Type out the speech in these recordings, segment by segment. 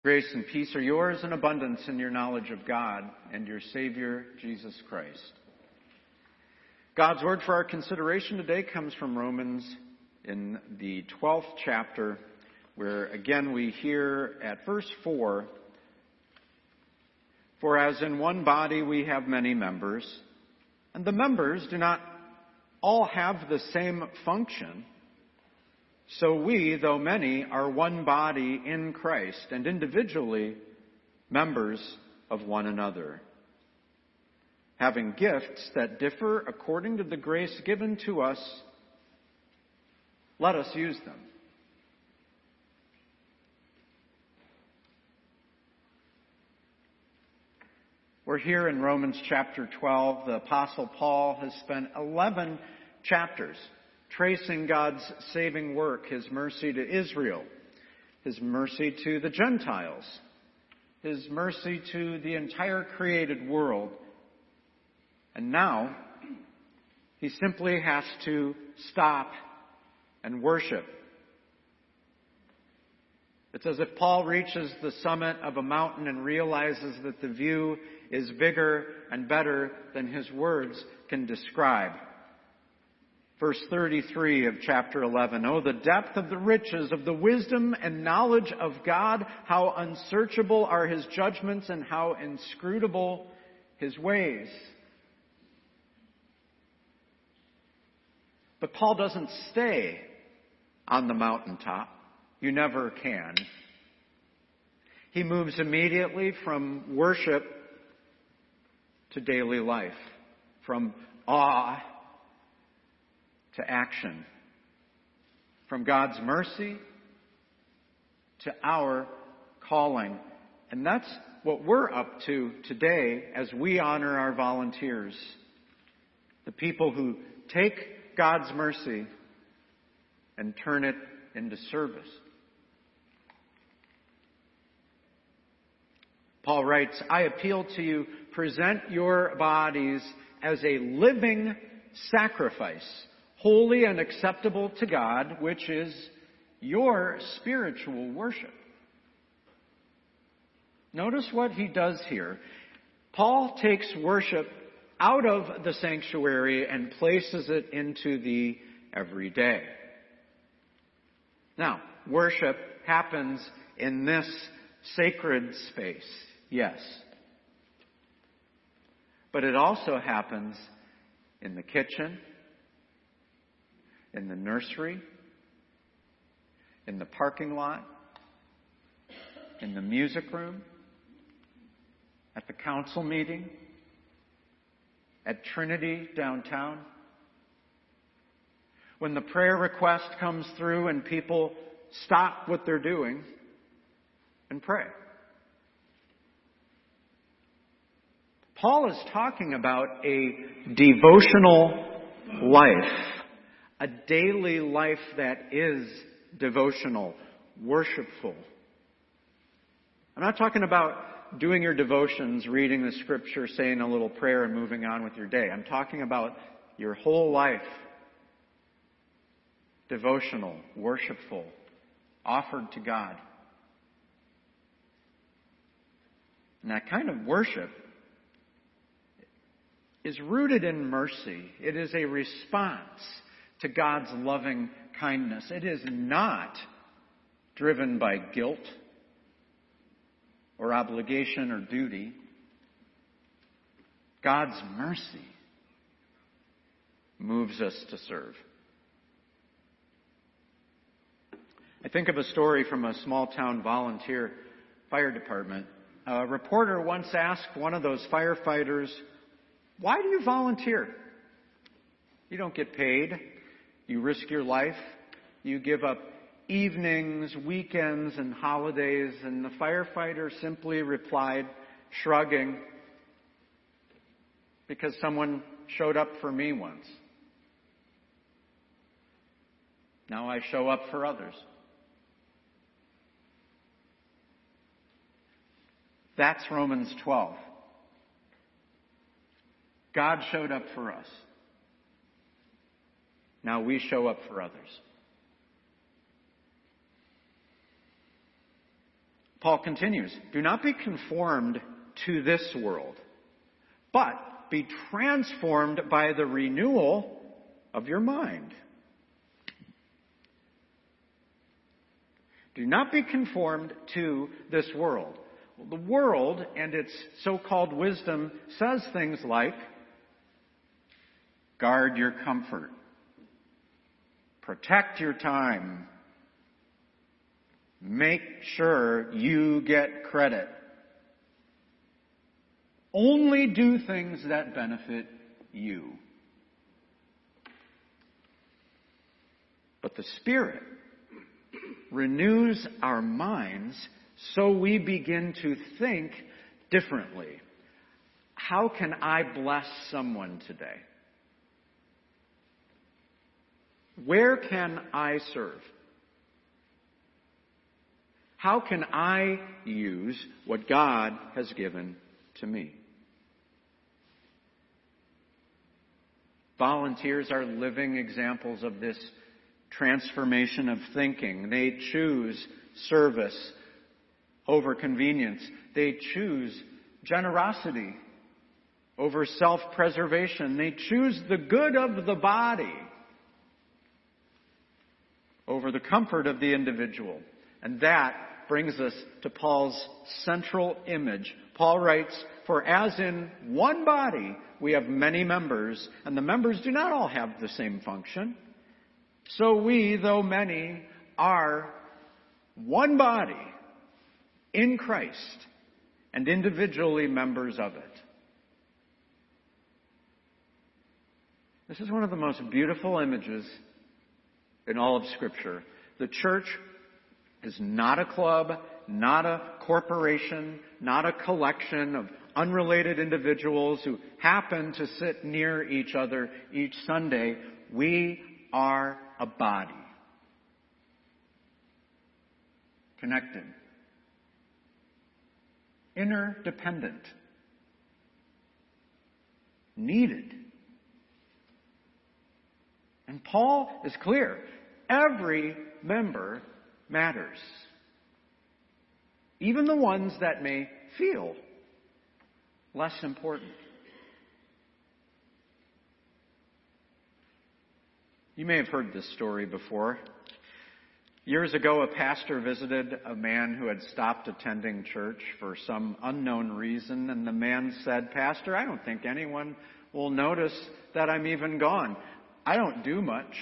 Grace and peace are yours in abundance in your knowledge of God and your Savior, Jesus Christ. God's word for our consideration today comes from Romans in the 12th chapter, where again we hear at verse 4, "For as in one body we have many members, and the members do not all have the same function, so we, though many, are one body in Christ, and individually members of one another. Having gifts that differ according to the grace given to us, let us use them." We're here in Romans chapter 12. The Apostle Paul has spent 11 chapters tracing God's saving work, His mercy to Israel, His mercy to the Gentiles, His mercy to the entire created world. And now, he simply has to stop and worship. It's as if Paul reaches the summit of a mountain and realizes that the view is bigger and better than his words can describe. Verse 33 of chapter 11, "Oh, the depth of the riches of the wisdom and knowledge of God, how unsearchable are His judgments and how inscrutable His ways." But Paul doesn't stay on the mountaintop. You never can. He moves immediately from worship to daily life, from awe to action, from God's mercy to our calling. And that's what we're up to today as we honor our volunteers, the people who take God's mercy and turn it into service. Paul writes, "I appeal to you, present your bodies as a living sacrifice, holy and acceptable to God, which is your spiritual worship." Notice what he does here. Paul takes worship out of the sanctuary and places it into the everyday. Now, worship happens in this sacred space, yes. But it also happens in the kitchen, in the nursery, in the parking lot, in the music room, at the council meeting, at Trinity downtown. When the prayer request comes through and people stop what they're doing and pray. Paul is talking about a devotional life. A daily life that is devotional, worshipful. I'm not talking about doing your devotions, reading the scripture, saying a little prayer, and moving on with your day. I'm talking about your whole life. Devotional, worshipful, offered to God. And that kind of worship is rooted in mercy. It is a response to God's loving kindness. It is not driven by guilt or obligation or duty. God's mercy moves us to serve. I think of a story from a small town volunteer fire department. A reporter once asked one of those firefighters, "Why do you volunteer? You don't get paid. You risk your life. You give up evenings, weekends, and holidays." And the firefighter simply replied, shrugging, "Because someone showed up for me once. Now I show up for others." That's Romans 12. God showed up for us. Now we show up for others. Paul continues, do not be conformed to this world, but be transformed by the renewal of your mind. Do not be conformed to this world. Well, the world and its so-called wisdom says things like, guard your comfort, protect your time, make sure you get credit. Only do things that benefit you. But the Spirit renews our minds so we begin to think differently. How can I bless someone today? Where can I serve? How can I use what God has given to me? Volunteers are living examples of this transformation of thinking. They choose service over convenience. They choose generosity over self-preservation. They choose the good of the body over the comfort of the individual. And that brings us to Paul's central image. Paul writes, for as in one body we have many members, and the members do not all have the same function, so we, though many, are one body in Christ and individually members of it. This is one of the most beautiful images in all of Scripture. The church is not a club, not a corporation, not a collection of unrelated individuals who happen to sit near each other each Sunday. We are a body. Connected. Interdependent. Needed. And Paul is clear. Every member matters. Even the ones that may feel less important. You may have heard this story before. Years ago, a pastor visited a man who had stopped attending church for some unknown reason, and the man said, "Pastor, I don't think anyone will notice that I'm even gone. I don't do much."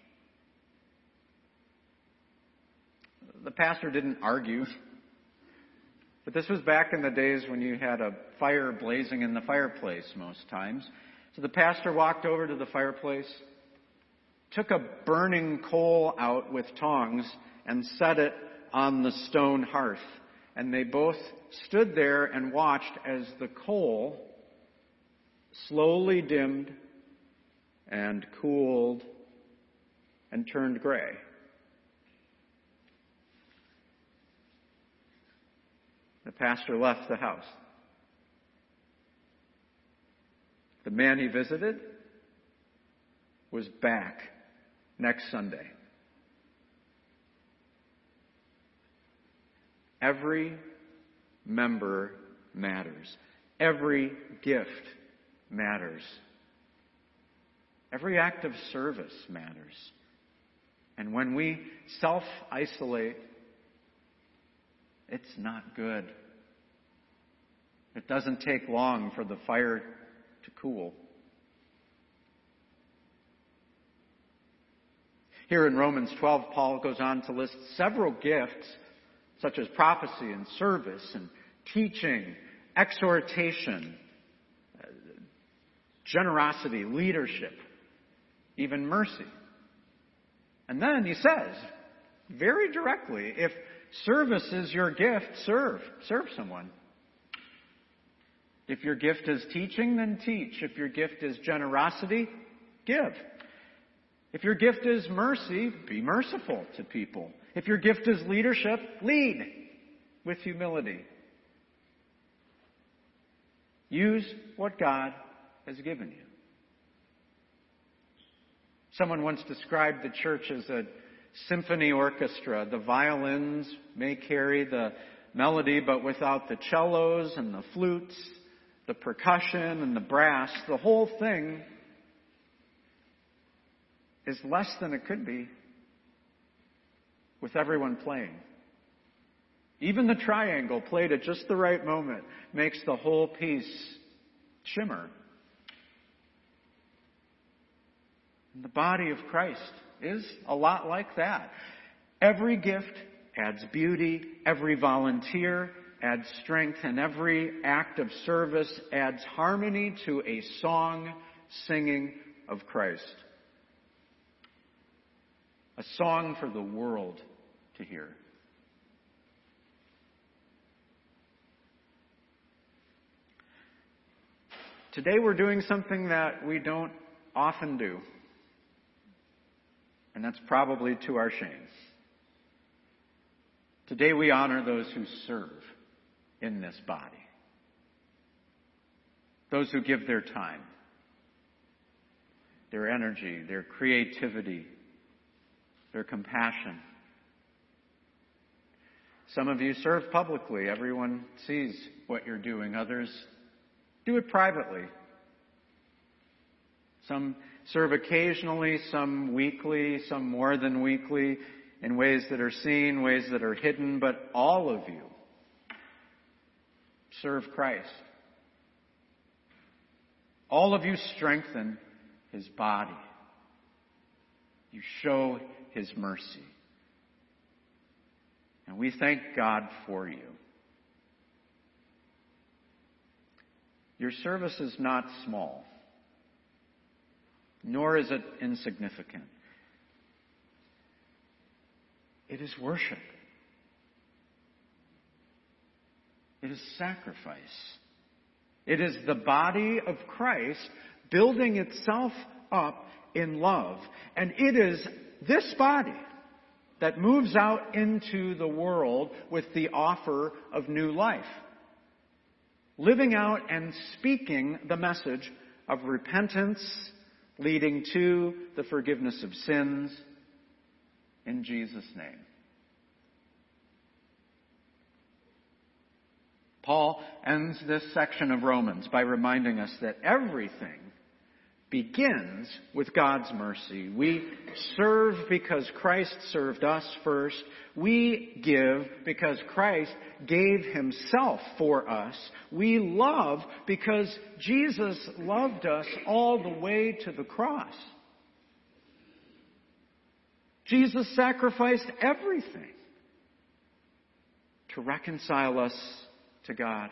The pastor didn't argue. But this was back in the days when you had a fire blazing in the fireplace most times. So the pastor walked over to the fireplace, took a burning coal out with tongs, and set it on the stone hearth. And they both stood there and watched as the coal slowly dimmed and cooled and turned gray. The pastor left the house. The man he visited was back next Sunday. Every member matters. Every gift matters. Every act of service matters. And when we self-isolate, it's not good. It doesn't take long for the fire to cool. Here in Romans 12, Paul goes on to list several gifts, such as prophecy and service and teaching, exhortation, generosity, leadership, even mercy. And then he says, very directly, if service is your gift, serve someone. If your gift is teaching, then teach. If your gift is generosity, give. If your gift is mercy, be merciful to people. If your gift is leadership, lead with humility. Use what God has given you. Someone once described the church as a symphony orchestra. The violins may carry the melody, but without the cellos and the flutes, the percussion and the brass, the whole thing is less than it could be with everyone playing. Even the triangle played at just the right moment makes the whole piece shimmer. And the body of Christ is a lot like that. Every gift adds beauty, every volunteer adds strength, and every act of service adds harmony to a song singing of Christ. A song for the world to hear. Today we're doing something that we don't often do. And that's probably to our shame. Today we honor those who serve in this body. Those who give their time, their energy, their creativity, their compassion. Some of you serve publicly. Everyone sees what you're doing. Others do it privately. Some serve occasionally, some weekly, some more than weekly, in ways that are seen, ways that are hidden, but all of you serve Christ. All of you strengthen His body. You show His mercy. And we thank God for you. Your service is not small, nor is it insignificant. It is worship. It is sacrifice. It is the body of Christ building itself up in love. And it is this body that moves out into the world with the offer of new life, living out and speaking the message of repentance, leading to the forgiveness of sins in Jesus' name. Paul ends this section of Romans by reminding us that everything begins with God's mercy. We serve because Christ served us first. We give because Christ gave Himself for us. We love because Jesus loved us all the way to the cross. Jesus sacrificed everything to reconcile us to God.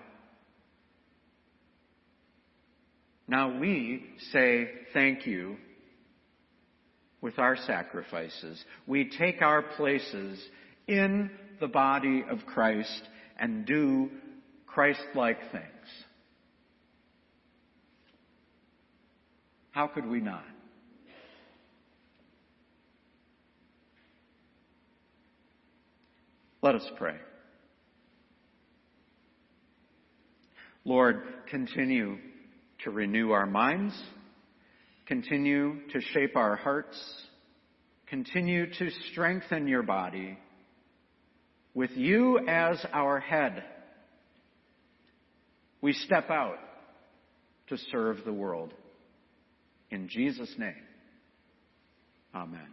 Now we say thank you with our sacrifices. We take our places in the body of Christ and do Christ-like things. How could we not? Let us pray. Lord, continue to renew our minds, continue to shape our hearts, continue to strengthen your body with you as our head. We step out to serve the world. In Jesus' name, amen.